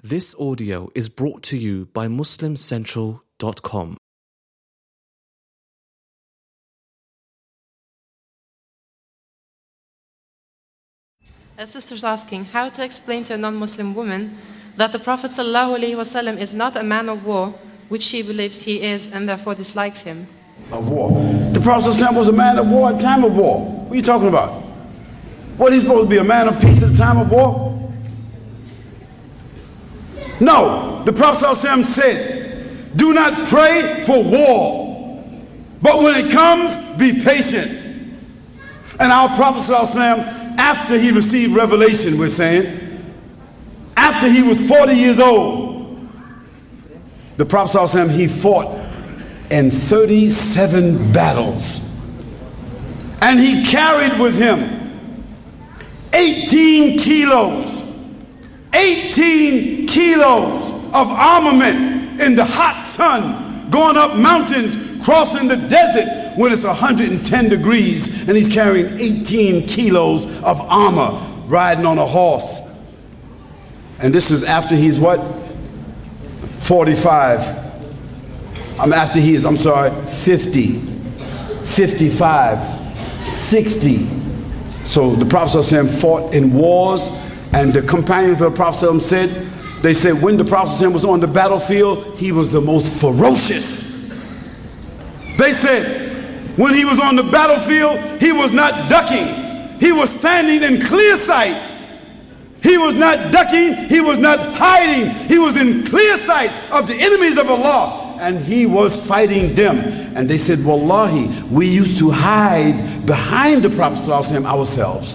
This audio is brought to you by MuslimCentral.com. A sister's asking how to explain to a non-Muslim woman that the Prophet ﷺ is not a man of war, which she believes he is and therefore dislikes him. Of war. The Prophet ﷺ was a man of war at time of war. What are you talking about? What, he's supposed to be a man of peace at the time of war? No, the Prophet ﷺ said, do not pray for war, but when it comes, be patient. And our Prophet ﷺ, after he received revelation, we're saying, after he was 40 years old, the Prophet ﷺ, he fought in 37 battles. And he carried with him 18 kilos of armament in the hot sun, going up mountains, crossing the desert when it's 110 degrees, and he's carrying 18 kilos of armor, riding on a horse. And this is after he's what? 45. After he is, 50, 55, 60. So the Prophet ﷺ fought in wars, and the companions of the Prophet ﷺ said, they said when the Prophet ﷺ was on the battlefield, he was the most ferocious. They said when he was on the battlefield, he was not ducking. He was standing in clear sight. He was not ducking. He was not hiding. He was in clear sight of the enemies of Allah, and he was fighting them. And they said, Wallahi, we used to hide behind the Prophet ﷺ ourselves.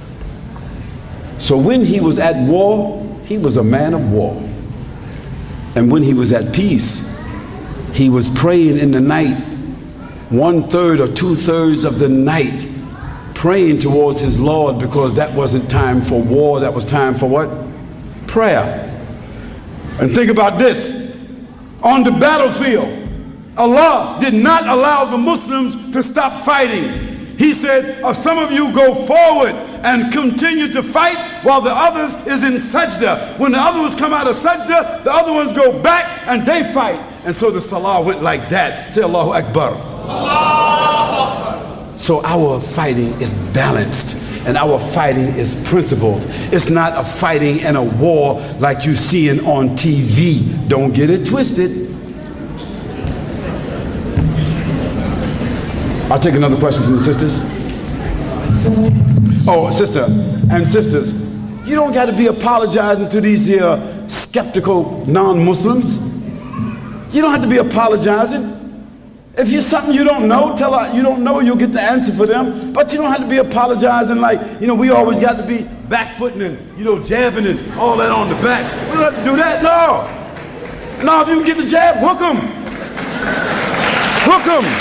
So when he was at war, he was a man of war. And when he was at peace, he was praying in the night, 1/3 or 2/3 of the night, praying towards his Lord, because that wasn't time for war, that was time for what? Prayer. And think about this. On the battlefield, Allah did not allow the Muslims to stop fighting. He said, some of you go forward and continue to fight while the others is in sajda. When the other ones come out of sajda, the other ones go back and they fight. And so the salah went like that. Say Allahu Akbar. So our fighting is balanced, and our fighting is principled. It's not a fighting and a war like you seeing on TV. Don't get it twisted. I'll take another question from the sisters. Oh, sister and sisters, you don't got to be apologizing to these skeptical non-Muslims. You don't have to be apologizing. If you're something you don't know, tell her you don't know, you'll get the answer for them. But you don't have to be apologizing like, we always got to be backfooting and, jabbing and all that on the back. We don't have to do that, no. No, if you can get the jab, hook them. Hook them.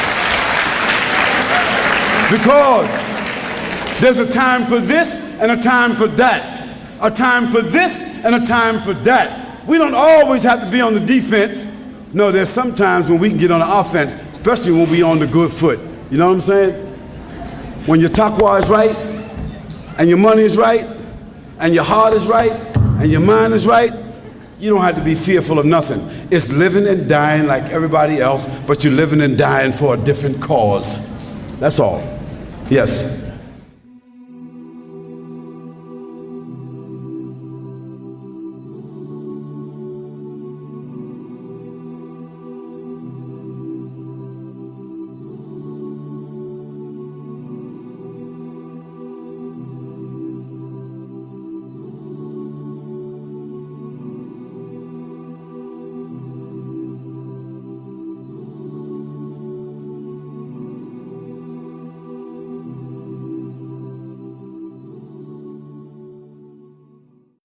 Because there's a time for this and a time for that. A time for this and a time for that. We don't always have to be on the defense. No, there's some times when we can get on the offense, especially when we're on the good foot. You know what I'm saying? When your taqwa is right, and your money is right, and your heart is right, and your mind is right, you don't have to be fearful of nothing. It's living and dying like everybody else, but you're living and dying for a different cause. That's all. Yes.